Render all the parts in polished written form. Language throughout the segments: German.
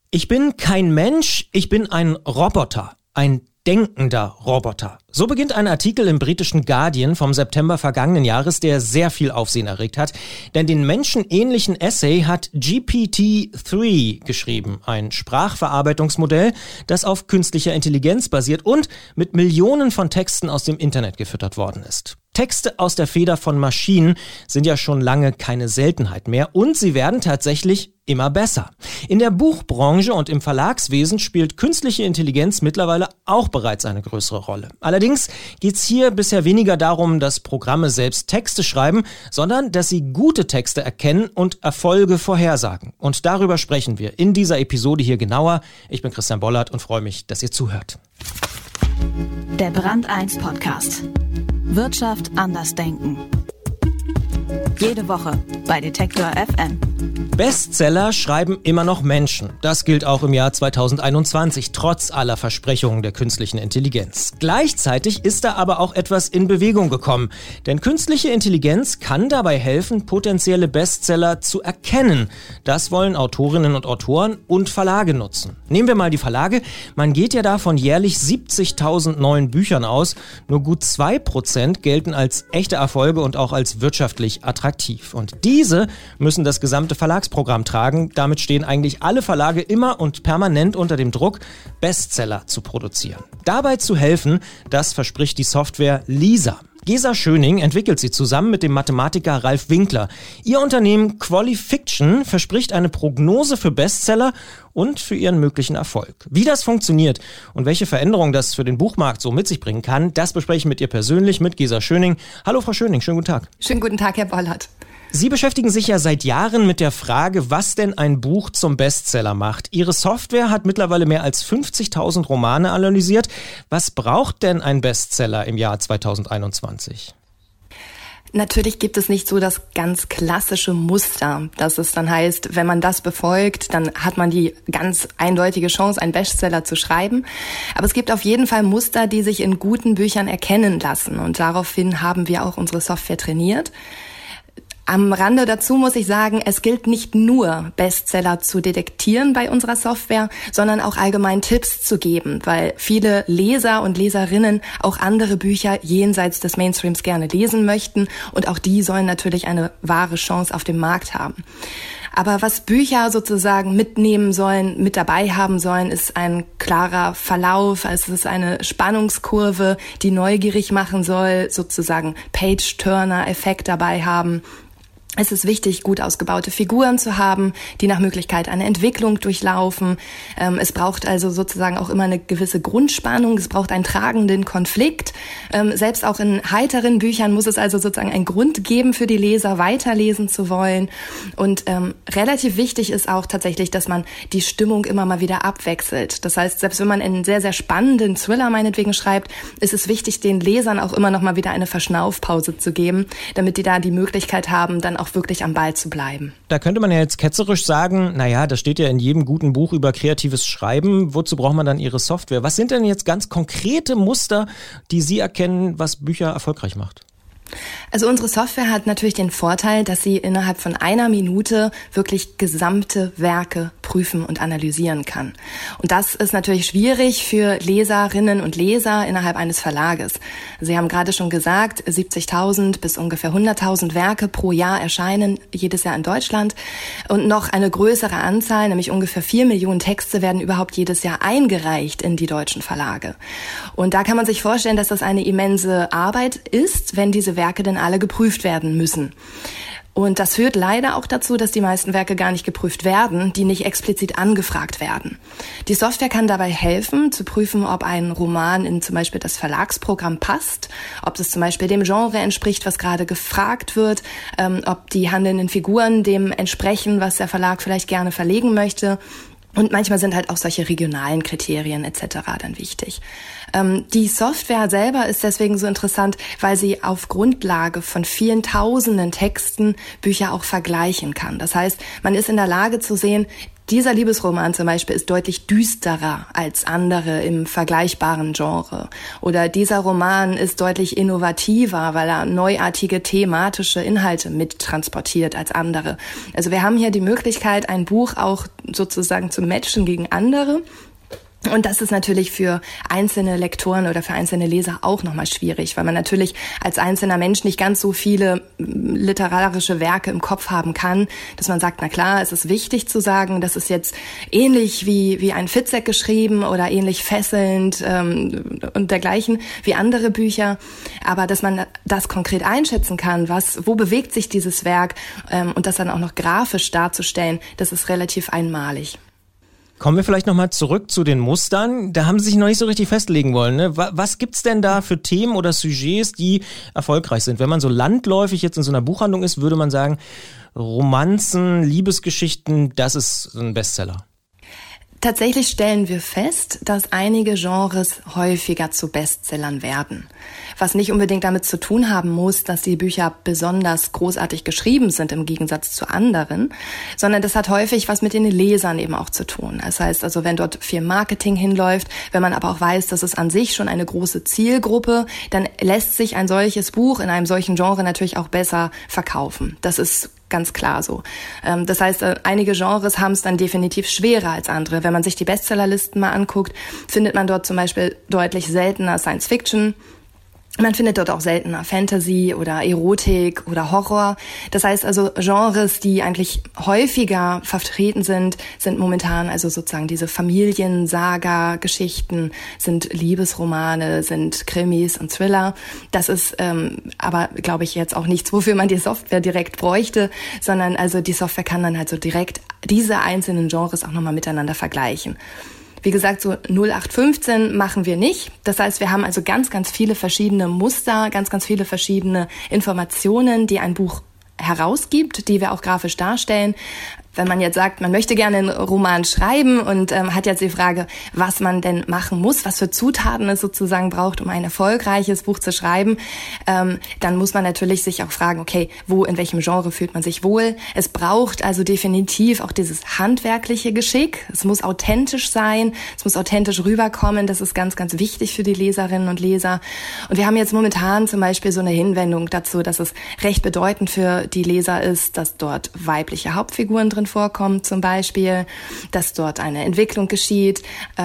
Ich bin kein Mensch, ich bin ein Roboter, ein denkender Roboter. So beginnt ein Artikel im britischen Guardian vom September vergangenen Jahres, der sehr viel Aufsehen erregt hat. Denn den menschenähnlichen Essay hat GPT-3 geschrieben, ein Sprachverarbeitungsmodell, das auf künstlicher Intelligenz basiert und mit Millionen von Texten aus dem Internet gefüttert worden ist. Texte aus der Feder von Maschinen sind ja schon lange keine Seltenheit mehr und sie werden tatsächlich immer besser. In der Buchbranche und im Verlagswesen spielt künstliche Intelligenz mittlerweile auch bereits eine größere Rolle. Allerdings geht es hier bisher weniger darum, dass Programme selbst Texte schreiben, sondern dass sie gute Texte erkennen und Erfolge vorhersagen. Und darüber sprechen wir in dieser Episode hier genauer. Ich bin Christian Bollert und freue mich, dass ihr zuhört. Der Brand 1 Podcast. Wirtschaft anders denken. Jede Woche bei Detektor FM. Bestseller schreiben immer noch Menschen. Das gilt auch im Jahr 2021, trotz aller Versprechungen der künstlichen Intelligenz. Gleichzeitig ist da aber auch etwas in Bewegung gekommen. Denn künstliche Intelligenz kann dabei helfen, potenzielle Bestseller zu erkennen. Das wollen Autorinnen und Autoren und Verlage nutzen. Nehmen wir mal die Verlage. Man geht ja da von jährlich 70.000 neuen Büchern aus. Nur gut 2% gelten als echte Erfolge und auch als wirtschaftlich attraktiv. Und diese müssen das gesamte Verlagsprogramm tragen. Damit stehen eigentlich alle Verlage immer und permanent unter dem Druck, Bestseller zu produzieren. Dabei zu helfen, das verspricht die Software Lisa. Gesa Schöning entwickelt sie zusammen mit dem Mathematiker Ralf Winkler. Ihr Unternehmen Qualifiction verspricht eine Prognose für Bestseller und für ihren möglichen Erfolg. Wie das funktioniert und welche Veränderungen das für den Buchmarkt so mit sich bringen kann, das bespreche ich mit ihr persönlich, mit Gesa Schöning. Hallo Frau Schöning, schönen guten Tag. Schönen guten Tag, Herr Bollert. Sie beschäftigen sich ja seit Jahren mit der Frage, was denn ein Buch zum Bestseller macht. Ihre Software hat mittlerweile mehr als 50.000 Romane analysiert. Was braucht denn ein Bestseller im Jahr 2021? Natürlich gibt es nicht so das ganz klassische Muster, dass es dann heißt, wenn man das befolgt, dann hat man die ganz eindeutige Chance, einen Bestseller zu schreiben. Aber es gibt auf jeden Fall Muster, die sich in guten Büchern erkennen lassen. Und daraufhin haben wir auch unsere Software trainiert. Am Rande dazu muss ich sagen, es gilt nicht nur, Bestseller zu detektieren bei unserer Software, sondern auch allgemein Tipps zu geben, weil viele Leser und Leserinnen auch andere Bücher jenseits des Mainstreams gerne lesen möchten und auch die sollen natürlich eine wahre Chance auf dem Markt haben. Aber was Bücher sozusagen mitnehmen sollen, mit dabei haben sollen, ist ein klarer Verlauf. Es ist eine Spannungskurve, die neugierig machen soll, sozusagen Page-Turner-Effekt dabei haben. Es ist wichtig, gut ausgebaute Figuren zu haben, die nach Möglichkeit eine Entwicklung durchlaufen. Es braucht also sozusagen auch immer eine gewisse Grundspannung. Es braucht einen tragenden Konflikt. Selbst auch in heiteren Büchern muss es also sozusagen einen Grund geben für die Leser, weiterlesen zu wollen. Und relativ wichtig ist auch tatsächlich, dass man die Stimmung immer mal wieder abwechselt. Das heißt, selbst wenn man einen sehr, sehr spannenden Thriller meinetwegen schreibt, ist es wichtig, den Lesern auch immer noch mal wieder eine Verschnaufpause zu geben, damit die da die Möglichkeit haben, dann auch wirklich am Ball zu bleiben. Da könnte man ja jetzt ketzerisch sagen, naja, das steht ja in jedem guten Buch über kreatives Schreiben. Wozu braucht man dann Ihre Software? Was sind denn jetzt ganz konkrete Muster, die Sie erkennen, was Bücher erfolgreich macht? Also unsere Software hat natürlich den Vorteil, dass sie innerhalb von einer Minute wirklich gesamte Werke prüfen und analysieren kann. Und das ist natürlich schwierig für Leserinnen und Leser innerhalb eines Verlages. Sie haben gerade schon gesagt, 70.000 bis ungefähr 100.000 Werke pro Jahr erscheinen jedes Jahr in Deutschland. Und noch eine größere Anzahl, nämlich ungefähr 4 Millionen Texte, werden überhaupt jedes Jahr eingereicht in die deutschen Verlage. Und da kann man sich vorstellen, dass das eine immense Arbeit ist, wenn diese Werke denn alle geprüft werden müssen. Und das führt leider auch dazu, dass die meisten Werke gar nicht geprüft werden, die nicht explizit angefragt werden. Die Software kann dabei helfen, zu prüfen, ob ein Roman in zum Beispiel das Verlagsprogramm passt, ob es zum Beispiel dem Genre entspricht, was gerade gefragt wird, ob die handelnden Figuren dem entsprechen, was der Verlag vielleicht gerne verlegen möchte. Und manchmal sind halt auch solche regionalen Kriterien etc. dann wichtig. Die Software selber ist deswegen so interessant, weil sie auf Grundlage von vielen tausenden Texten Bücher auch vergleichen kann. Das heißt, man ist in der Lage zu sehen, Dieser Liebesroman zum Beispiel ist deutlich düsterer als andere im vergleichbaren Genre. Oder dieser Roman ist deutlich innovativer, weil er neuartige thematische Inhalte mittransportiert als andere. Also wir haben hier die Möglichkeit, ein Buch auch sozusagen zu matchen gegen andere. Und das ist natürlich für einzelne Lektoren oder für einzelne Leser auch nochmal schwierig, weil man natürlich als einzelner Mensch nicht ganz so viele literarische Werke im Kopf haben kann, dass man sagt, na klar, es ist wichtig zu sagen, das ist jetzt ähnlich wie ein Fitzek geschrieben oder ähnlich fesselnd und dergleichen wie andere Bücher, aber dass man das konkret einschätzen kann, wo bewegt sich dieses Werk und das dann auch noch grafisch darzustellen, das ist relativ einmalig. Kommen wir vielleicht nochmal zurück zu den Mustern. Da haben Sie sich noch nicht so richtig festlegen wollen, ne? Was gibt's denn da für Themen oder Sujets, die erfolgreich sind? Wenn man so landläufig jetzt in so einer Buchhandlung ist, würde man sagen, Romanzen, Liebesgeschichten, das ist ein Bestseller. Tatsächlich stellen wir fest, dass einige Genres häufiger zu Bestsellern werden. Was nicht unbedingt damit zu tun haben muss, dass die Bücher besonders großartig geschrieben sind im Gegensatz zu anderen, sondern das hat häufig was mit den Lesern eben auch zu tun. Das heißt also, wenn dort viel Marketing hinläuft, wenn man aber auch weiß, dass es an sich schon eine große Zielgruppe, dann lässt sich ein solches Buch in einem solchen Genre natürlich auch besser verkaufen. Das ist ganz klar so. Das heißt, einige Genres haben es dann definitiv schwerer als andere. Wenn man sich die Bestsellerlisten mal anguckt, findet man dort zum Beispiel deutlich seltener Science Fiction. Man findet dort auch seltener Fantasy oder Erotik oder Horror. Das heißt also, Genres, die eigentlich häufiger vertreten sind momentan also sozusagen diese Familiensaga-Geschichten, sind Liebesromane, sind Krimis und Thriller. Das ist aber, glaube ich, jetzt auch nichts, wofür man die Software direkt bräuchte, sondern also die Software kann dann halt so direkt diese einzelnen Genres auch nochmal miteinander vergleichen. Wie gesagt, so 0815 machen wir nicht. Das heißt, wir haben also ganz, ganz viele verschiedene Muster, ganz, ganz viele verschiedene Informationen, die ein Buch herausgibt, die wir auch grafisch darstellen. Wenn man jetzt sagt, man möchte gerne einen Roman schreiben und hat jetzt die Frage, was man denn machen muss, was für Zutaten es sozusagen braucht, um ein erfolgreiches Buch zu schreiben, dann muss man natürlich sich auch fragen, okay, in welchem Genre fühlt man sich wohl? Es braucht also definitiv auch dieses handwerkliche Geschick. Es muss authentisch sein, es muss authentisch rüberkommen. Das ist ganz, ganz wichtig für die Leserinnen und Leser. Und wir haben jetzt momentan zum Beispiel so eine Hinwendung dazu, dass es recht bedeutend für die Leser ist, dass dort weibliche Hauptfiguren drin vorkommt zum Beispiel, dass dort eine Entwicklung geschieht.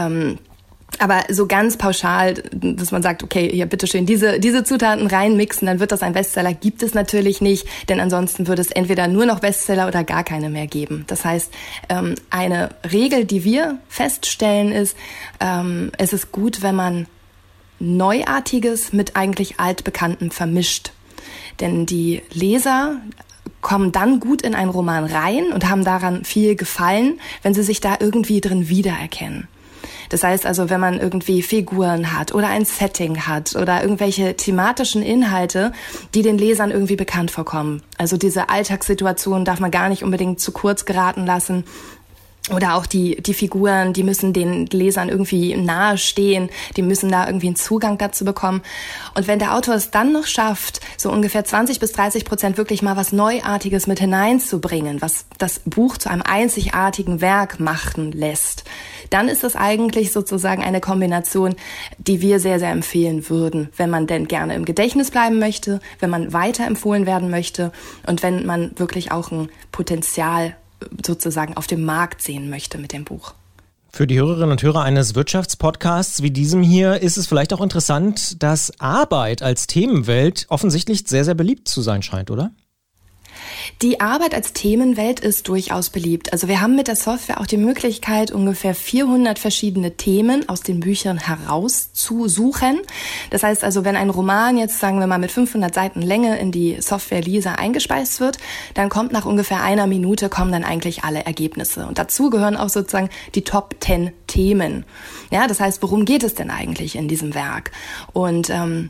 Aber so ganz pauschal, dass man sagt, okay, hier bitteschön, diese Zutaten reinmixen, dann wird das ein Bestseller, gibt es natürlich nicht, denn ansonsten würde es entweder nur noch Bestseller oder gar keine mehr geben. Das heißt, eine Regel, die wir feststellen, ist, es ist gut, wenn man Neuartiges mit eigentlich Altbekanntem vermischt. Denn die Leser kommen dann gut in einen Roman rein und haben daran viel Gefallen, wenn sie sich da irgendwie drin wiedererkennen. Das heißt also, wenn man irgendwie Figuren hat oder ein Setting hat oder irgendwelche thematischen Inhalte, die den Lesern irgendwie bekannt vorkommen. Also diese Alltagssituation darf man gar nicht unbedingt zu kurz geraten lassen. Oder auch die Figuren, die müssen den Lesern irgendwie nahestehen, die müssen da irgendwie einen Zugang dazu bekommen. Und wenn der Autor es dann noch schafft, so ungefähr 20-30% wirklich mal was Neuartiges mit hineinzubringen, was das Buch zu einem einzigartigen Werk machen lässt, dann ist es eigentlich sozusagen eine Kombination, die wir sehr, sehr empfehlen würden, wenn man denn gerne im Gedächtnis bleiben möchte, wenn man weiterempfohlen werden möchte und wenn man wirklich auch ein Potenzial sozusagen auf dem Markt sehen möchte mit dem Buch. Für die Hörerinnen und Hörer eines Wirtschaftspodcasts wie diesem hier ist es vielleicht auch interessant, dass Arbeit als Themenwelt offensichtlich sehr, sehr beliebt zu sein scheint, oder? Die Arbeit als Themenwelt ist durchaus beliebt. Also wir haben mit der Software auch die Möglichkeit, ungefähr 400 verschiedene Themen aus den Büchern herauszusuchen. Das heißt also, wenn ein Roman jetzt, sagen wir mal, mit 500 Seiten Länge in die Software Lisa eingespeist wird, dann kommt nach ungefähr einer Minute kommen dann eigentlich alle Ergebnisse. Und dazu gehören auch sozusagen die Top 10 Themen. Ja, das heißt, worum geht es denn eigentlich in diesem Werk? Und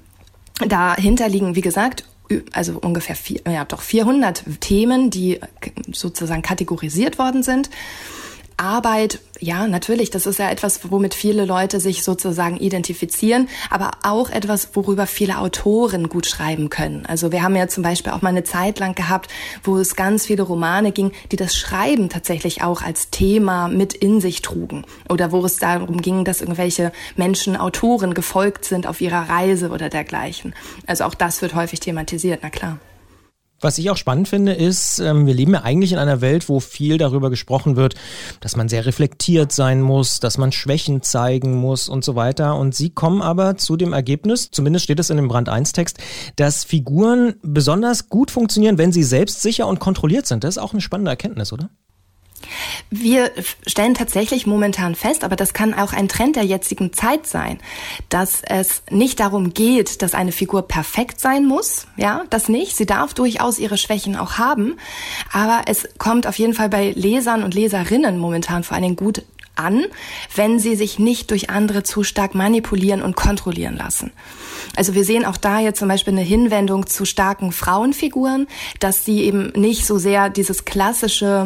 dahinter liegen, wie gesagt, also ungefähr 400 Themen, die sozusagen kategorisiert worden sind. Arbeit, ja, natürlich, das ist ja etwas, womit viele Leute sich sozusagen identifizieren, aber auch etwas, worüber viele Autoren gut schreiben können. Also wir haben ja zum Beispiel auch mal eine Zeit lang gehabt, wo es ganz viele Romane ging, die das Schreiben tatsächlich auch als Thema mit in sich trugen. Oder wo es darum ging, dass irgendwelche Menschen Autoren gefolgt sind auf ihrer Reise oder dergleichen. Also auch das wird häufig thematisiert, na klar. Was ich auch spannend finde, ist, wir leben ja eigentlich in einer Welt, wo viel darüber gesprochen wird, dass man sehr reflektiert sein muss, dass man Schwächen zeigen muss und so weiter. Und Sie kommen aber zu dem Ergebnis, zumindest steht es in dem Brand 1-Text, dass Figuren besonders gut funktionieren, wenn sie selbstsicher und kontrolliert sind. Das ist auch eine spannende Erkenntnis, oder? Wir stellen tatsächlich momentan fest, aber das kann auch ein Trend der jetzigen Zeit sein, dass es nicht darum geht, dass eine Figur perfekt sein muss, ja, das nicht. Sie darf durchaus ihre Schwächen auch haben, aber es kommt auf jeden Fall bei Lesern und Leserinnen momentan vor allen Dingen gut an, wenn sie sich nicht durch andere zu stark manipulieren und kontrollieren lassen. Also wir sehen auch da jetzt zum Beispiel eine Hinwendung zu starken Frauenfiguren, dass sie eben nicht so sehr dieses klassische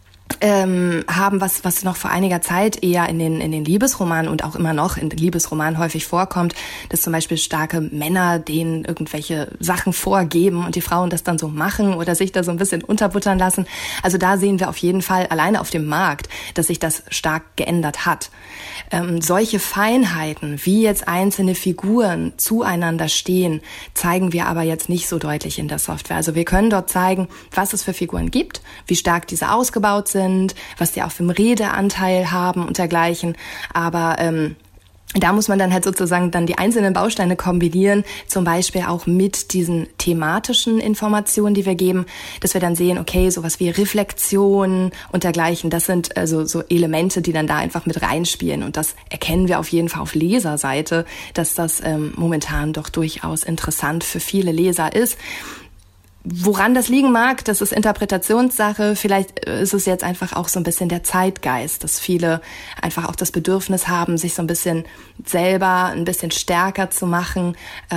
haben, was noch vor einiger Zeit eher in den Liebesromanen und auch immer noch in den Liebesromanen häufig vorkommt, dass zum Beispiel starke Männer denen irgendwelche Sachen vorgeben und die Frauen das dann so machen oder sich da so ein bisschen unterbuttern lassen. Also da sehen wir auf jeden Fall alleine auf dem Markt, dass sich das stark geändert hat. Solche Feinheiten, wie jetzt einzelne Figuren zueinander stehen, zeigen wir aber jetzt nicht so deutlich in der Software. Also wir können dort zeigen, was es für Figuren gibt, wie stark diese ausgebaut sind, was die auch für einen Redeanteil haben und dergleichen. Aber da muss man dann halt sozusagen dann die einzelnen Bausteine kombinieren, zum Beispiel auch mit diesen thematischen Informationen, die wir geben, dass wir dann sehen, okay, sowas wie Reflexion und dergleichen, das sind also so Elemente, die dann da einfach mit reinspielen. Und das erkennen wir auf jeden Fall auf Leserseite, dass das momentan doch durchaus interessant für viele Leser ist. Woran das liegen mag, das ist Interpretationssache. Vielleicht ist es jetzt einfach auch so ein bisschen der Zeitgeist, dass viele einfach auch das Bedürfnis haben, sich so ein bisschen selber ein bisschen stärker zu machen.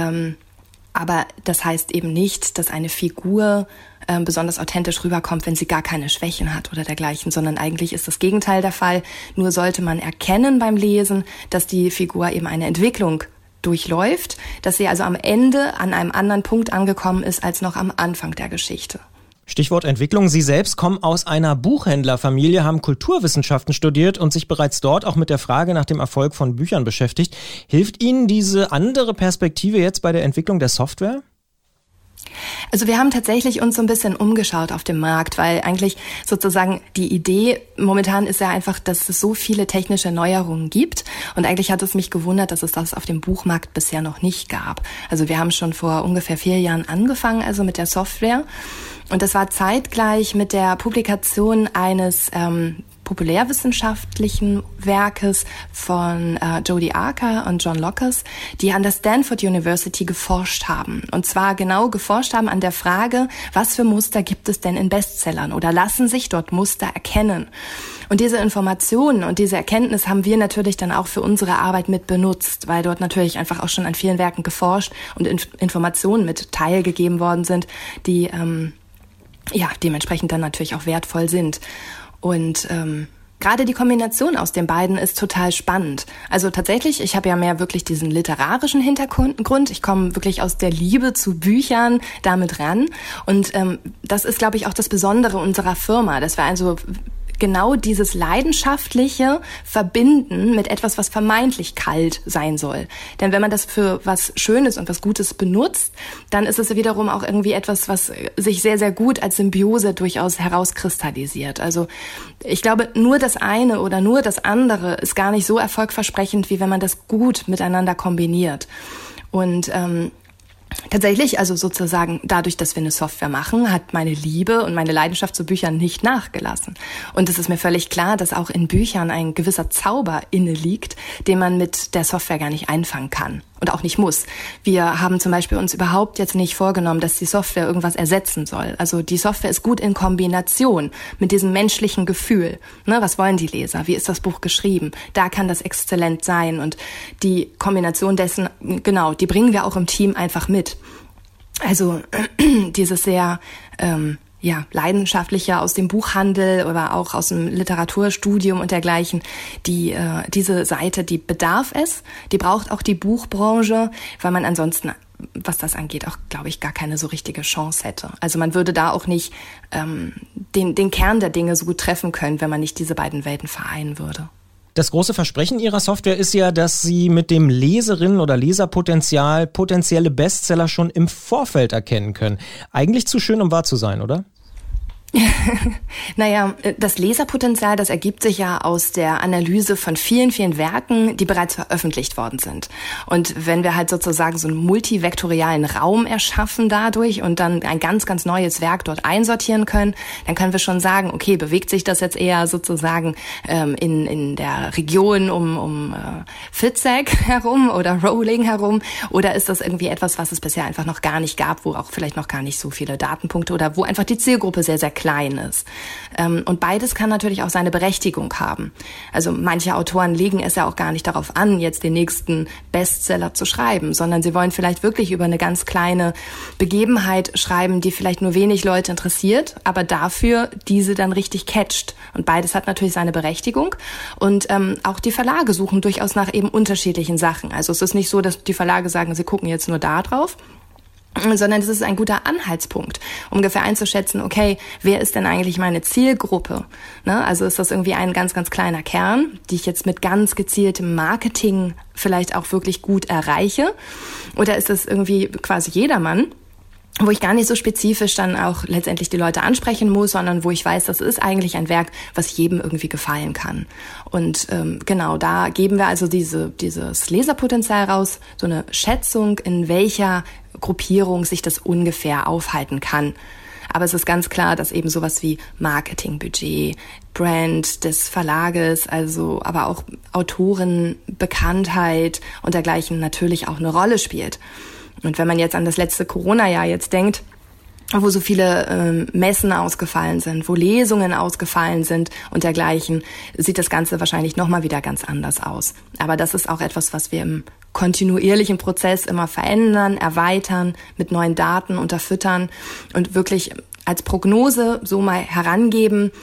Aber das heißt eben nicht, dass eine Figur besonders authentisch rüberkommt, wenn sie gar keine Schwächen hat oder dergleichen, sondern eigentlich ist das Gegenteil der Fall. Nur sollte man erkennen beim Lesen, dass die Figur eben eine Entwicklung durchläuft, dass sie also am Ende an einem anderen Punkt angekommen ist als noch am Anfang der Geschichte. Stichwort Entwicklung. Sie selbst kommen aus einer Buchhändlerfamilie, haben Kulturwissenschaften studiert und sich bereits dort auch mit der Frage nach dem Erfolg von Büchern beschäftigt. Hilft Ihnen diese andere Perspektive jetzt bei der Entwicklung der Software? Also wir haben tatsächlich uns so ein bisschen umgeschaut auf dem Markt, weil eigentlich sozusagen die Idee momentan ist ja einfach, dass es so viele technische Neuerungen gibt und eigentlich hat es mich gewundert, dass es das auf dem Buchmarkt bisher noch nicht gab. Also wir haben schon vor ungefähr 4 Jahren angefangen, also mit der Software und das war zeitgleich mit der Publikation eines populärwissenschaftlichen Werkes von Jodi Archer und John Lockes, die an der Stanford University geforscht haben. Und zwar genau geforscht haben an der Frage, was für Muster gibt es denn in Bestsellern oder lassen sich dort Muster erkennen? Und diese Informationen und diese Erkenntnis haben wir natürlich dann auch für unsere Arbeit mit benutzt, weil dort natürlich einfach auch schon an vielen Werken geforscht und Informationen mit teilgegeben worden sind, die dementsprechend dann natürlich auch wertvoll sind. Und gerade die Kombination aus den beiden ist total spannend. Also tatsächlich, ich habe ja mehr wirklich diesen literarischen Hintergrund. Ich komme wirklich aus der Liebe zu Büchern damit ran. Und das ist, glaube ich, auch das Besondere unserer Firma, dass wir also genau dieses Leidenschaftliche verbinden mit etwas, was vermeintlich kalt sein soll. Denn wenn man das für was Schönes und was Gutes benutzt, dann ist es wiederum auch irgendwie etwas, was sich sehr, sehr gut als Symbiose durchaus herauskristallisiert. Also ich glaube, nur das eine oder nur das andere ist gar nicht so erfolgversprechend, wie wenn man das gut miteinander kombiniert. Und tatsächlich, also sozusagen dadurch, dass wir eine Software machen, hat meine Liebe und meine Leidenschaft zu Büchern nicht nachgelassen. Und es ist mir völlig klar, dass auch in Büchern ein gewisser Zauber inne liegt, den man mit der Software gar nicht einfangen kann und auch nicht muss. Wir haben zum Beispiel uns überhaupt jetzt nicht vorgenommen, dass die Software irgendwas ersetzen soll. Also die Software ist gut in Kombination mit diesem menschlichen Gefühl. Ne, was wollen die Leser? Wie ist das Buch geschrieben? Da kann das exzellent sein. Und die Kombination dessen, genau, die bringen wir auch im Team einfach mit. Also dieses sehr Leidenschaftliche aus dem Buchhandel oder auch aus dem Literaturstudium und dergleichen, diese Seite, die bedarf es, die braucht auch die Buchbranche, weil man ansonsten, was das angeht, auch, glaube ich, gar keine so richtige Chance hätte. Also man würde da auch nicht den Kern der Dinge so gut treffen können, wenn man nicht diese beiden Welten vereinen würde. Das große Versprechen Ihrer Software ist ja, dass Sie mit dem Leserinnen- oder Leserpotenzial potenzielle Bestseller schon im Vorfeld erkennen können. Eigentlich zu schön, um wahr zu sein, oder? Naja, das Leserpotenzial, das ergibt sich ja aus der Analyse von vielen, vielen Werken, die bereits veröffentlicht worden sind. Und wenn wir halt sozusagen so einen multivektorialen Raum erschaffen dadurch und dann ein ganz, ganz neues Werk dort einsortieren können, dann können wir schon sagen, okay, bewegt sich das jetzt eher sozusagen in der Region um Fitzek herum oder Rowling herum, oder ist das irgendwie etwas, was es bisher einfach noch gar nicht gab, wo auch vielleicht noch gar nicht so viele Datenpunkte oder wo einfach die Zielgruppe sehr, sehr klein ist. Und beides kann natürlich auch seine Berechtigung haben. Also manche Autoren legen es ja auch gar nicht darauf an, jetzt den nächsten Bestseller zu schreiben, sondern sie wollen vielleicht wirklich über eine ganz kleine Begebenheit schreiben, die vielleicht nur wenig Leute interessiert, aber dafür diese dann richtig catcht. Und beides hat natürlich seine Berechtigung. Und auch die Verlage suchen durchaus nach eben unterschiedlichen Sachen. Also es ist nicht so, dass die Verlage sagen, sie gucken jetzt nur da drauf, sondern es ist ein guter Anhaltspunkt, um ungefähr einzuschätzen, okay, wer ist denn eigentlich meine Zielgruppe? Ne? Also ist das irgendwie ein ganz, ganz kleiner Kern, die ich jetzt mit ganz gezieltem Marketing vielleicht auch wirklich gut erreiche? Oder ist das irgendwie quasi jedermann, wo ich gar nicht so spezifisch dann auch letztendlich die Leute ansprechen muss, sondern wo ich weiß, das ist eigentlich ein Werk, was jedem irgendwie gefallen kann. Und genau, da geben wir also dieses Leserpotenzial raus, so eine Schätzung, in welcher Gruppierung sich das ungefähr aufhalten kann. Aber es ist ganz klar, dass eben sowas wie Marketingbudget, Brand des Verlages, also aber auch Autoren, Bekanntheit und dergleichen natürlich auch eine Rolle spielt. Und wenn man jetzt an das letzte Corona-Jahr jetzt denkt, wo so viele Messen ausgefallen sind, wo Lesungen ausgefallen sind und dergleichen, sieht das Ganze wahrscheinlich nochmal wieder ganz anders aus. Aber das ist auch etwas, was wir im kontinuierlichen Prozess immer verändern, erweitern, mit neuen Daten unterfüttern und wirklich als Prognose so mal herangeben.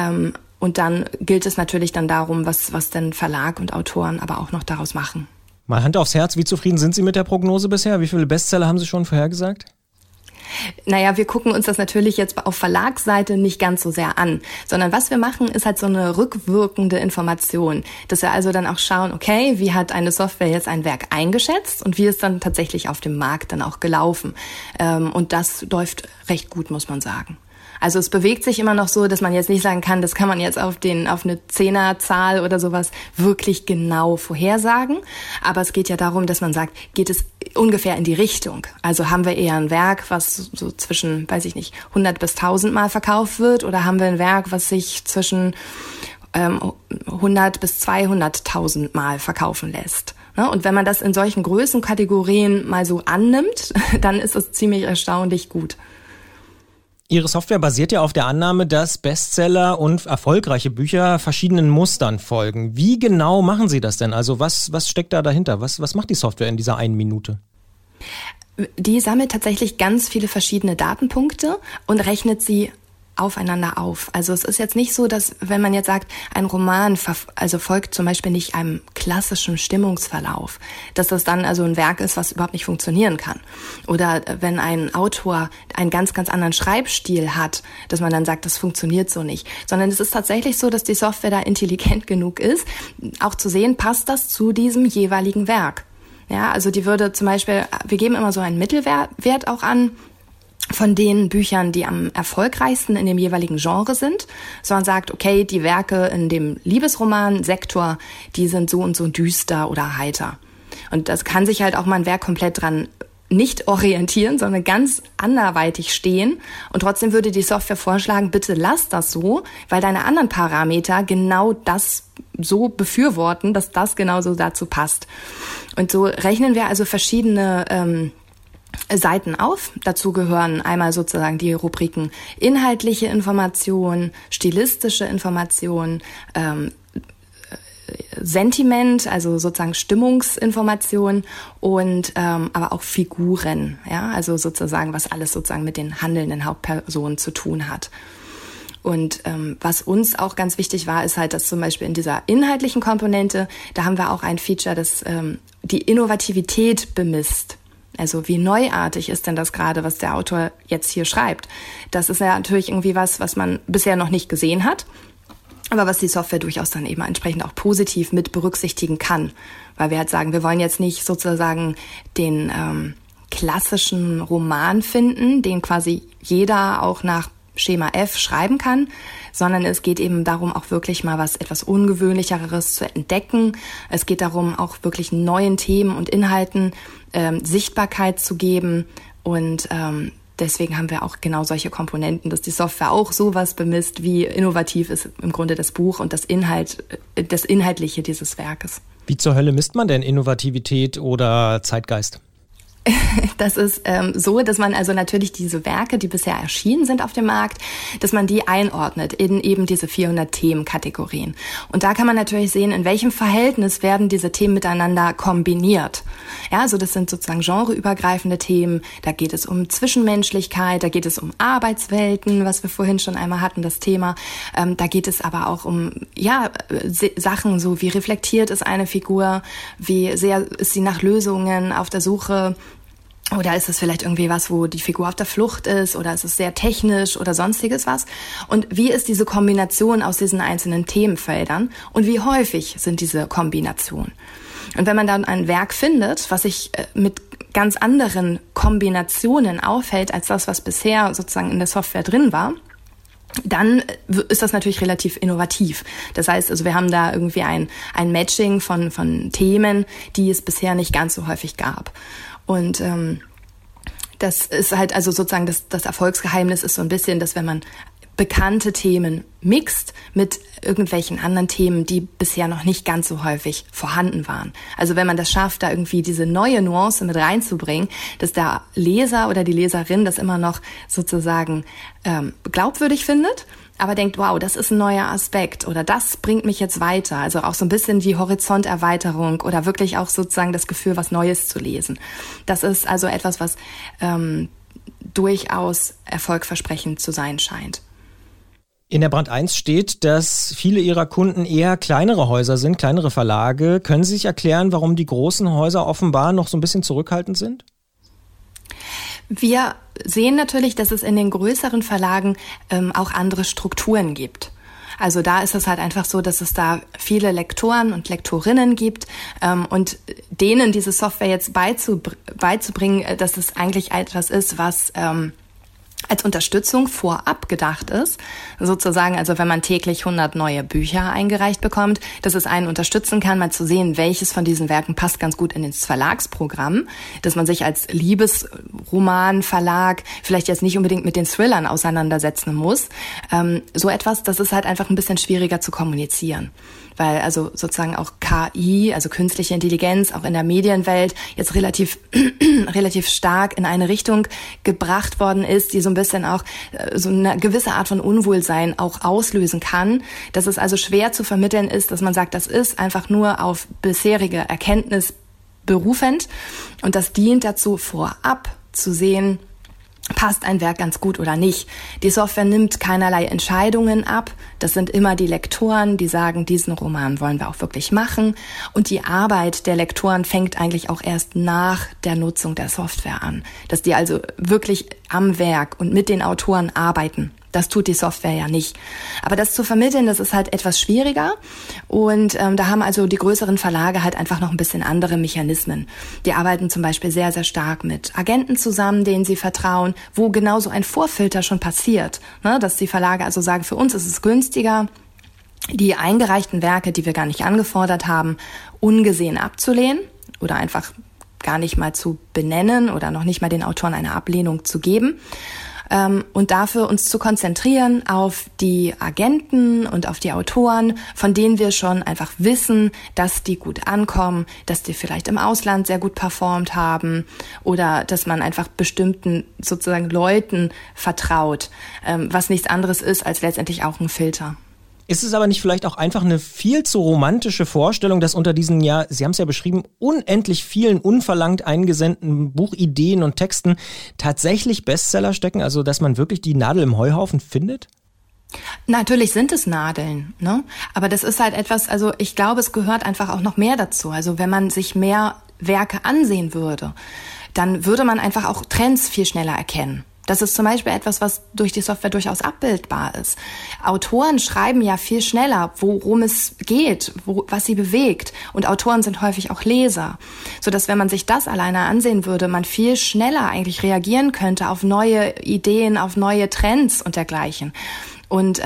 Und dann gilt es natürlich dann darum, was denn Verlag und Autoren aber auch noch daraus machen. Mal Hand aufs Herz, wie zufrieden sind Sie mit der Prognose bisher? Wie viele Bestseller haben Sie schon vorhergesagt? Naja, wir gucken uns das natürlich jetzt auf Verlagsseite nicht ganz so sehr an, sondern was wir machen, ist halt so eine rückwirkende Information, dass wir also dann auch schauen, okay, wie hat eine Software jetzt ein Werk eingeschätzt und wie ist dann tatsächlich auf dem Markt dann auch gelaufen. Und das läuft recht gut, muss man sagen. Also es bewegt sich immer noch so, dass man jetzt nicht sagen kann, das kann man jetzt auf eine Zehnerzahl oder sowas wirklich genau vorhersagen. Aber es geht ja darum, dass man sagt, geht es ungefähr in die Richtung. Also haben wir eher ein Werk, was so zwischen, 100 bis 1000 Mal verkauft wird, oder haben wir ein Werk, was sich zwischen 100 bis 200.000 Mal verkaufen lässt. Und wenn man das in solchen Größenkategorien mal so annimmt, dann ist es ziemlich erstaunlich gut. Ihre Software basiert ja auf der Annahme, dass Bestseller und erfolgreiche Bücher verschiedenen Mustern folgen. Wie genau machen Sie das denn? Also was steckt da dahinter? Was macht die Software in dieser einen Minute? Die sammelt tatsächlich ganz viele verschiedene Datenpunkte und rechnet sie aufeinander auf. Also es ist jetzt nicht so, dass, wenn man jetzt sagt, ein Roman folgt zum Beispiel nicht einem klassischen Stimmungsverlauf, dass das dann also ein Werk ist, was überhaupt nicht funktionieren kann. Oder wenn ein Autor einen ganz, ganz anderen Schreibstil hat, dass man dann sagt, das funktioniert so nicht. Sondern es ist tatsächlich so, dass die Software da intelligent genug ist, auch zu sehen, passt das zu diesem jeweiligen Werk. Ja, also die würde zum Beispiel, wir geben immer so einen Mittelwert auch an, von den Büchern, die am erfolgreichsten in dem jeweiligen Genre sind, sondern sagt, okay, die Werke in dem Liebesroman-Sektor, die sind so und so düster oder heiter. Und das kann sich halt auch mal ein Werk komplett dran nicht orientieren, sondern ganz anderweitig stehen. Und trotzdem würde die Software vorschlagen, bitte lass das so, weil deine anderen Parameter genau das so befürworten, dass das genauso dazu passt. Und so rechnen wir also verschiedene Seiten auf. Dazu gehören einmal sozusagen die Rubriken inhaltliche Information, stilistische Information, Sentiment, also sozusagen Stimmungsinformation und aber auch Figuren, ja, also sozusagen, was alles sozusagen mit den handelnden Hauptpersonen zu tun hat. Und was uns auch ganz wichtig war, ist halt, dass zum Beispiel in dieser inhaltlichen Komponente, da haben wir auch ein Feature, das die Innovativität bemisst. Also wie neuartig ist denn das gerade, was der Autor jetzt hier schreibt? Das ist ja natürlich irgendwie was man bisher noch nicht gesehen hat, aber was die Software durchaus dann eben entsprechend auch positiv mit berücksichtigen kann. Weil wir halt sagen, wir wollen jetzt nicht sozusagen den klassischen Roman finden, den quasi jeder auch nach Schema F schreiben kann, sondern es geht eben darum, auch wirklich mal was etwas Ungewöhnlicheres zu entdecken. Es geht darum, auch wirklich neuen Themen und Inhalten Sichtbarkeit zu geben und deswegen haben wir auch genau solche Komponenten, dass die Software auch sowas bemisst, wie innovativ ist im Grunde das Buch und das Inhaltliche dieses Werkes. Wie zur Hölle misst man denn Innovativität oder Zeitgeist? Das ist so, dass man also natürlich diese Werke, die bisher erschienen sind auf dem Markt, dass man die einordnet in eben diese 400 Themenkategorien. Und da kann man natürlich sehen, in welchem Verhältnis werden diese Themen miteinander kombiniert. Ja, also das sind sozusagen genreübergreifende Themen. Da geht es um Zwischenmenschlichkeit, da geht es um Arbeitswelten, was wir vorhin schon einmal hatten, das Thema. Da geht es aber auch um Sachen, so wie reflektiert ist eine Figur, wie sehr ist sie nach Lösungen auf der Suche. Oder ist es vielleicht irgendwie was, wo die Figur auf der Flucht ist? Oder ist es sehr technisch oder sonstiges was? Und wie ist diese Kombination aus diesen einzelnen Themenfeldern? Und wie häufig sind diese Kombinationen? Und wenn man dann ein Werk findet, was sich mit ganz anderen Kombinationen aufhält, als das, was bisher sozusagen in der Software drin war, dann ist das natürlich relativ innovativ. Das heißt, also wir haben da irgendwie ein Matching von Themen, die es bisher nicht ganz so häufig gab. Und das ist halt also sozusagen das Erfolgsgeheimnis ist so ein bisschen, dass wenn man bekannte Themen mixt mit irgendwelchen anderen Themen, die bisher noch nicht ganz so häufig vorhanden waren. Also wenn man das schafft, da irgendwie diese neue Nuance mit reinzubringen, dass der Leser oder die Leserin das immer noch sozusagen glaubwürdig findet, aber denkt, wow, das ist ein neuer Aspekt oder das bringt mich jetzt weiter. Also auch so ein bisschen die Horizonterweiterung oder wirklich auch sozusagen das Gefühl, was Neues zu lesen. Das ist also etwas, was durchaus erfolgversprechend zu sein scheint. In der Brand 1 steht, dass viele Ihrer Kunden eher kleinere Häuser sind, kleinere Verlage. Können Sie sich erklären, warum die großen Häuser offenbar noch so ein bisschen zurückhaltend sind? Wir sehen natürlich, dass es in den größeren Verlagen auch andere Strukturen gibt. Also da ist es halt einfach so, dass es da viele Lektoren und Lektorinnen gibt und denen diese Software jetzt beizubringen, dass es eigentlich etwas ist, was als Unterstützung vorab gedacht ist, sozusagen, also wenn man täglich 100 neue Bücher eingereicht bekommt, dass es einen unterstützen kann, mal zu sehen, welches von diesen Werken passt ganz gut in ins Verlagsprogramm, dass man sich als Liebesromanverlag vielleicht jetzt nicht unbedingt mit den Thrillern auseinandersetzen muss. So etwas, das ist halt einfach ein bisschen schwieriger zu kommunizieren. Weil also sozusagen auch KI, also künstliche Intelligenz, auch in der Medienwelt jetzt relativ stark in eine Richtung gebracht worden ist, die so ein bisschen auch so eine gewisse Art von Unwohlsein auch auslösen kann. Dass es also schwer zu vermitteln ist, dass man sagt, das ist einfach nur auf bisherige Erkenntnis berufend und das dient dazu, vorab zu sehen, passt ein Werk ganz gut oder nicht. Die Software nimmt keinerlei Entscheidungen ab. Das sind immer die Lektoren, die sagen, diesen Roman wollen wir auch wirklich machen. Und die Arbeit der Lektoren fängt eigentlich auch erst nach der Nutzung der Software an. Dass die also wirklich am Werk und mit den Autoren arbeiten. Das tut die Software ja nicht. Aber das zu vermitteln, das ist halt etwas schwieriger. Und da haben also die größeren Verlage halt einfach noch ein bisschen andere Mechanismen. Die arbeiten zum Beispiel sehr, sehr stark mit Agenten zusammen, denen sie vertrauen, wo genau so ein Vorfilter schon passiert. Ne? Dass die Verlage also sagen, für uns ist es günstiger, die eingereichten Werke, die wir gar nicht angefordert haben, ungesehen abzulehnen oder einfach gar nicht mal zu benennen oder noch nicht mal den Autoren eine Ablehnung zu geben. Und dafür uns zu konzentrieren auf die Agenten und auf die Autoren, von denen wir schon einfach wissen, dass die gut ankommen, dass die vielleicht im Ausland sehr gut performt haben oder dass man einfach bestimmten sozusagen Leuten vertraut, was nichts anderes ist als letztendlich auch ein Filter. Ist es aber nicht vielleicht auch einfach eine viel zu romantische Vorstellung, dass unter diesen, ja, Sie haben es ja beschrieben, unendlich vielen unverlangt eingesendeten Buchideen und Texten tatsächlich Bestseller stecken? Also, dass man wirklich die Nadel im Heuhaufen findet? Natürlich sind es Nadeln, ne? Aber das ist halt etwas, also ich glaube, es gehört einfach auch noch mehr dazu. Also wenn man sich mehr Werke ansehen würde, dann würde man einfach auch Trends viel schneller erkennen. Das ist zum Beispiel etwas, was durch die Software durchaus abbildbar ist. Autoren schreiben ja viel schneller, worum es geht, was sie bewegt. Und Autoren sind häufig auch Leser. Sodass, wenn man sich das alleine ansehen würde, man viel schneller eigentlich reagieren könnte auf neue Ideen, auf neue Trends und dergleichen. Und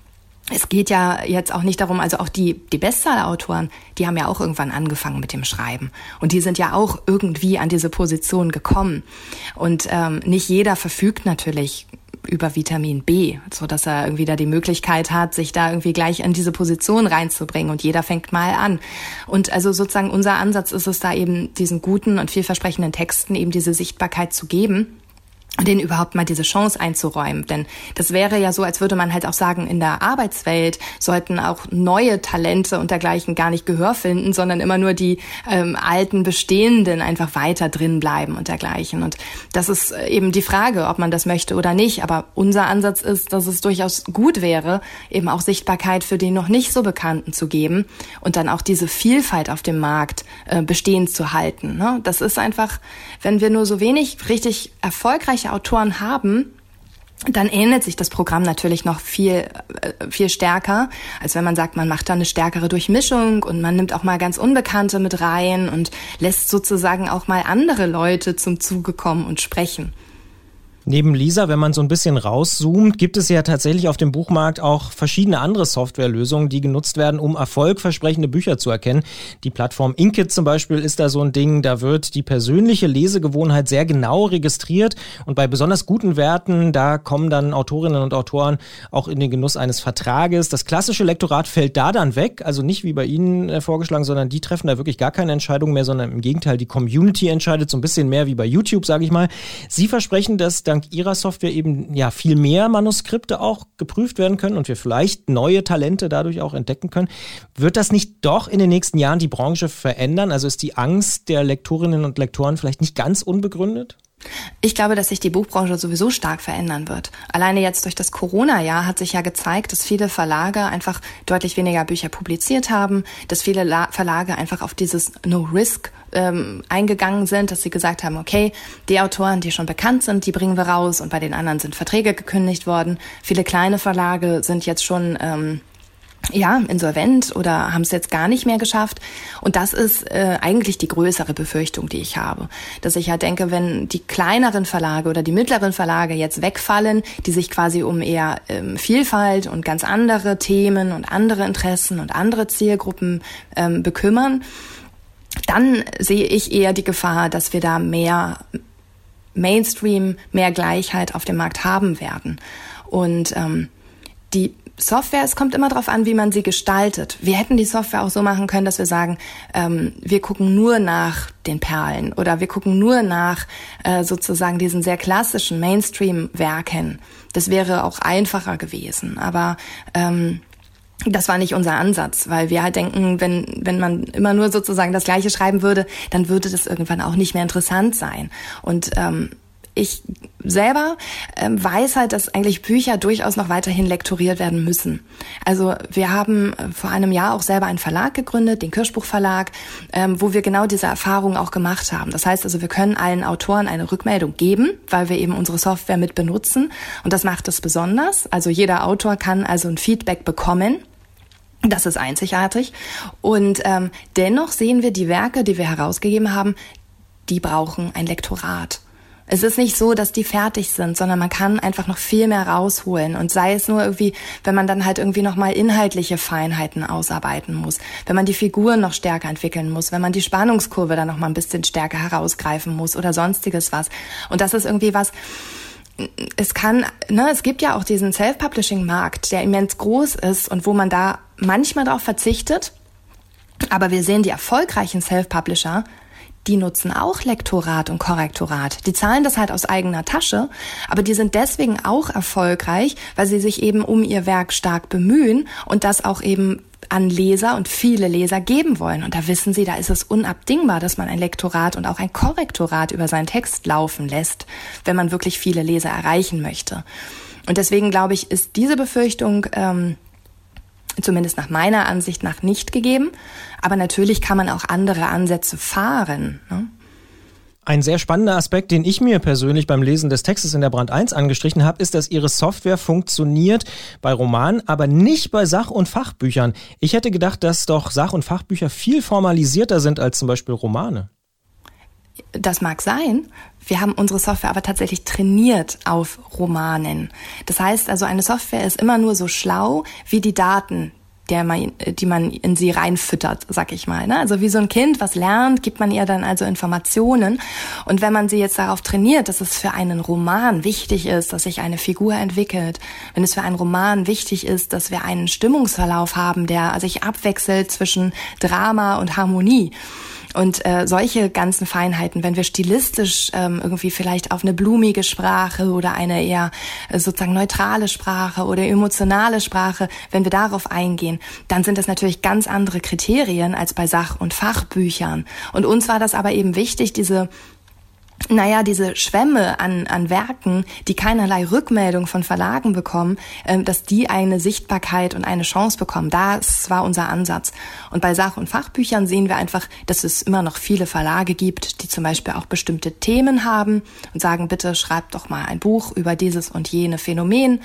es geht ja jetzt auch nicht darum, also auch die Bestseller-Autoren, die haben ja auch irgendwann angefangen mit dem Schreiben. Und die sind ja auch irgendwie an diese Position gekommen. Und nicht jeder verfügt natürlich über Vitamin B, so dass er irgendwie da die Möglichkeit hat, sich da irgendwie gleich in diese Position reinzubringen. Und jeder fängt mal an. Und also sozusagen unser Ansatz ist es da eben, diesen guten und vielversprechenden Texten eben diese Sichtbarkeit zu geben. Und denen überhaupt mal diese Chance einzuräumen. Denn das wäre ja so, als würde man halt auch sagen, in der Arbeitswelt sollten auch neue Talente und dergleichen gar nicht Gehör finden, sondern immer nur die alten, bestehenden einfach weiter drin bleiben und dergleichen. Und das ist eben die Frage, ob man das möchte oder nicht. Aber unser Ansatz ist, dass es durchaus gut wäre, eben auch Sichtbarkeit für die noch nicht so Bekannten zu geben und dann auch diese Vielfalt auf dem Markt bestehen zu halten. Ne? Das ist einfach, wenn wir nur so wenig richtig erfolgreiche Autoren haben, dann ändert sich das Programm natürlich noch viel stärker, als wenn man sagt, man macht da eine stärkere Durchmischung und man nimmt auch mal ganz Unbekannte mit rein und lässt sozusagen auch mal andere Leute zum Zuge kommen und sprechen. Neben Lisa, wenn man so ein bisschen rauszoomt, gibt es ja tatsächlich auf dem Buchmarkt auch verschiedene andere Softwarelösungen, die genutzt werden, um erfolgversprechende Bücher zu erkennen. Die Plattform Inkitt zum Beispiel ist da so ein Ding, da wird die persönliche Lesegewohnheit sehr genau registriert und bei besonders guten Werten, da kommen dann Autorinnen und Autoren auch in den Genuss eines Vertrages. Das klassische Lektorat fällt da dann weg, also nicht wie bei Ihnen vorgeschlagen, sondern die treffen da wirklich gar keine Entscheidung mehr, sondern im Gegenteil, die Community entscheidet so ein bisschen mehr wie bei YouTube, sage ich mal. Sie versprechen, dass dank Ihrer Software eben ja viel mehr Manuskripte auch geprüft werden können und wir vielleicht neue Talente dadurch auch entdecken können. Wird das nicht doch in den nächsten Jahren die Branche verändern? Also ist die Angst der Lektorinnen und Lektoren vielleicht nicht ganz unbegründet? Ich glaube, dass sich die Buchbranche sowieso stark verändern wird. Alleine jetzt durch das Corona-Jahr hat sich ja gezeigt, dass viele Verlage einfach deutlich weniger Bücher publiziert haben, dass viele Verlage einfach auf dieses No-Risk eingegangen sind, dass sie gesagt haben, okay, die Autoren, die schon bekannt sind, die bringen wir raus und bei den anderen sind Verträge gekündigt worden. Viele kleine Verlage sind jetzt schon insolvent oder haben es jetzt gar nicht mehr geschafft. Und das ist eigentlich die größere Befürchtung, die ich habe. Dass ich halt denke, wenn die kleineren Verlage oder die mittleren Verlage jetzt wegfallen, die sich quasi um eher Vielfalt und ganz andere Themen und andere Interessen und andere Zielgruppen bekümmern, dann sehe ich eher die Gefahr, dass wir da mehr Mainstream, mehr Gleichheit auf dem Markt haben werden. Und die Software, es kommt immer darauf an, wie man sie gestaltet. Wir hätten die Software auch so machen können, dass wir sagen, wir gucken nur nach den Perlen oder wir gucken nur nach sozusagen diesen sehr klassischen Mainstream-Werken. Das wäre auch einfacher gewesen, aber das war nicht unser Ansatz, weil wir halt denken, wenn man immer nur sozusagen das Gleiche schreiben würde, dann würde das irgendwann auch nicht mehr interessant sein. Und ich selber weiß halt, dass eigentlich Bücher durchaus noch weiterhin lektoriert werden müssen. Also wir haben vor einem Jahr auch selber einen Verlag gegründet, den Kirschbuch-Verlag, wo wir genau diese Erfahrung auch gemacht haben. Das heißt also, wir können allen Autoren eine Rückmeldung geben, weil wir eben unsere Software mit benutzen. Und das macht es besonders. Also jeder Autor kann also ein Feedback bekommen. Das ist einzigartig. Und dennoch sehen wir die Werke, die wir herausgegeben haben, die brauchen ein Lektorat. Es ist nicht so, dass die fertig sind, sondern man kann einfach noch viel mehr rausholen. Und sei es nur irgendwie, wenn man dann halt irgendwie nochmal inhaltliche Feinheiten ausarbeiten muss, wenn man die Figuren noch stärker entwickeln muss, wenn man die Spannungskurve dann nochmal ein bisschen stärker herausgreifen muss oder sonstiges was. Und das ist irgendwie was, es gibt ja auch diesen Self-Publishing-Markt, der immens groß ist und wo man da manchmal drauf verzichtet. Aber wir sehen die erfolgreichen Self-Publisher, die nutzen auch Lektorat und Korrektorat. Die zahlen das halt aus eigener Tasche, aber die sind deswegen auch erfolgreich, weil sie sich eben um ihr Werk stark bemühen und das auch eben an Leser und viele Leser geben wollen. Und da wissen sie, da ist es unabdingbar, dass man ein Lektorat und auch ein Korrektorat über seinen Text laufen lässt, wenn man wirklich viele Leser erreichen möchte. Und deswegen, glaube ich, ist diese Befürchtung zumindest nach meiner Ansicht nach nicht gegeben. Aber natürlich kann man auch andere Ansätze fahren, ne? Ein sehr spannender Aspekt, den ich mir persönlich beim Lesen des Textes in der Brand 1 angestrichen habe, ist, dass Ihre Software funktioniert bei Romanen, aber nicht bei Sach- und Fachbüchern. Ich hätte gedacht, dass doch Sach- und Fachbücher viel formalisierter sind als zum Beispiel Romane. Das mag sein. Wir haben unsere Software aber tatsächlich trainiert auf Romanen. Das heißt also, eine Software ist immer nur so schlau wie die Daten, die man in sie reinfüttert, sag ich mal. Also wie so ein Kind, was lernt, gibt man ihr dann also Informationen. Und wenn man sie jetzt darauf trainiert, dass es für einen Roman wichtig ist, dass sich eine Figur entwickelt, wenn es für einen Roman wichtig ist, dass wir einen Stimmungsverlauf haben, der sich abwechselt zwischen Drama und Harmonie, und solche ganzen Feinheiten, wenn wir stilistisch irgendwie vielleicht auf eine blumige Sprache oder eine eher sozusagen neutrale Sprache oder emotionale Sprache, wenn wir darauf eingehen, dann sind das natürlich ganz andere Kriterien als bei Sach- und Fachbüchern. Und uns war das aber eben wichtig, diese Schwämme an Werken, die keinerlei Rückmeldung von Verlagen bekommen, dass die eine Sichtbarkeit und eine Chance bekommen. Das war unser Ansatz. Und bei Sach- und Fachbüchern sehen wir einfach, dass es immer noch viele Verlage gibt, die zum Beispiel auch bestimmte Themen haben und sagen, bitte schreibt doch mal ein Buch über dieses und jene Phänomen.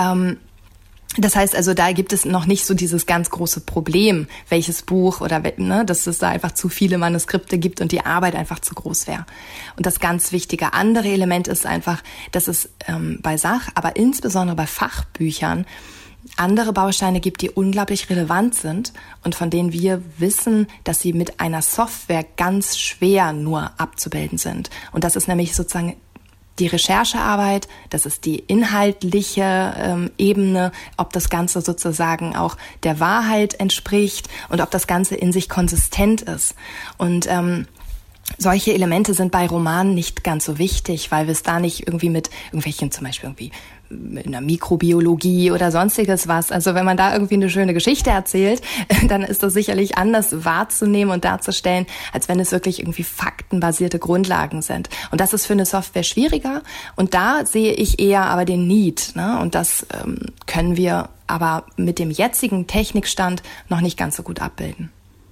Das heißt also, da gibt es noch nicht so dieses ganz große Problem, welches Buch oder dass es da einfach zu viele Manuskripte gibt und die Arbeit einfach zu groß wäre. Und das ganz wichtige andere Element ist einfach, dass es bei Sach, aber insbesondere bei Fachbüchern andere Bausteine gibt, die unglaublich relevant sind und von denen wir wissen, dass sie mit einer Software ganz schwer nur abzubilden sind. Und das ist nämlich sozusagen die Recherchearbeit, das ist die inhaltliche Ebene, ob das Ganze sozusagen auch der Wahrheit entspricht und ob das Ganze in sich konsistent ist. Und solche Elemente sind bei Romanen nicht ganz so wichtig, weil wir es da nicht irgendwie mit irgendwelchen, zum Beispiel irgendwie in der Mikrobiologie oder sonstiges was. Also wenn man da irgendwie eine schöne Geschichte erzählt, dann ist das sicherlich anders wahrzunehmen und darzustellen, als wenn es wirklich irgendwie faktenbasierte Grundlagen sind. Und das ist für eine Software schwieriger. Und da sehe ich eher aber den Need, ne? Und das können wir aber mit dem jetzigen Technikstand noch nicht ganz so gut abbilden.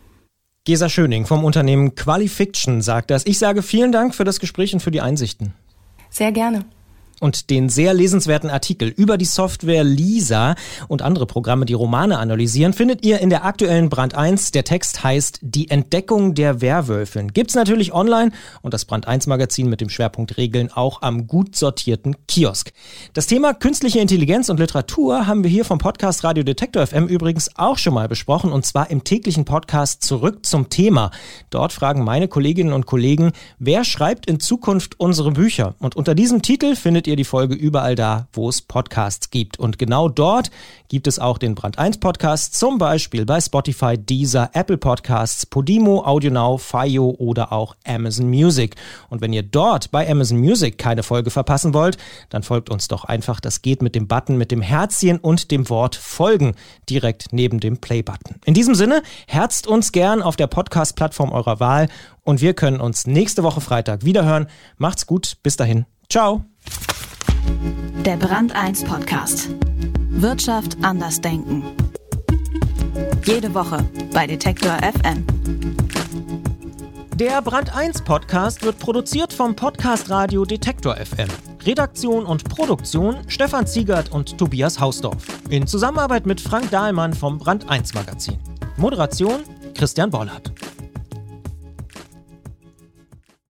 Gesa Schöning vom Unternehmen Qualifiction sagt das. Ich sage vielen Dank für das Gespräch und für die Einsichten. Sehr gerne. Und den sehr lesenswerten Artikel über die Software Lisa und andere Programme, die Romane analysieren, findet ihr in der aktuellen Brand 1. Der Text heißt Die Entdeckung der Werwölfin. Gibt's natürlich online und das Brand 1 Magazin mit dem Schwerpunkt Regeln auch am gut sortierten Kiosk. Das Thema künstliche Intelligenz und Literatur haben wir hier vom Podcast Radio Detektor FM übrigens auch schon mal besprochen, und zwar im täglichen Podcast Zurück zum Thema. Dort fragen meine Kolleginnen und Kollegen, wer schreibt in Zukunft unsere Bücher? Und unter diesem Titel findet ihr die Folge überall da, wo es Podcasts gibt. Und genau dort gibt es auch den Brand 1 Podcast, zum Beispiel bei Spotify, Deezer, Apple Podcasts, Podimo, AudioNow, FYO oder auch Amazon Music. Und wenn ihr dort bei Amazon Music keine Folge verpassen wollt, dann folgt uns doch einfach. Das geht mit dem Button, mit dem Herzchen und dem Wort Folgen direkt neben dem Play-Button. In diesem Sinne, herzt uns gern auf der Podcast-Plattform eurer Wahl und wir können uns nächste Woche Freitag wiederhören. Macht's gut, bis dahin. Ciao. Der Brand 1 Podcast. Wirtschaft anders denken. Jede Woche bei Detektor FM. Der Brand 1 Podcast wird produziert vom Podcast Radio Detektor FM. Redaktion und Produktion Stefan Ziegert und Tobias Hausdorf. In Zusammenarbeit mit Frank Dahlmann vom Brand 1 Magazin. Moderation Christian Bollert.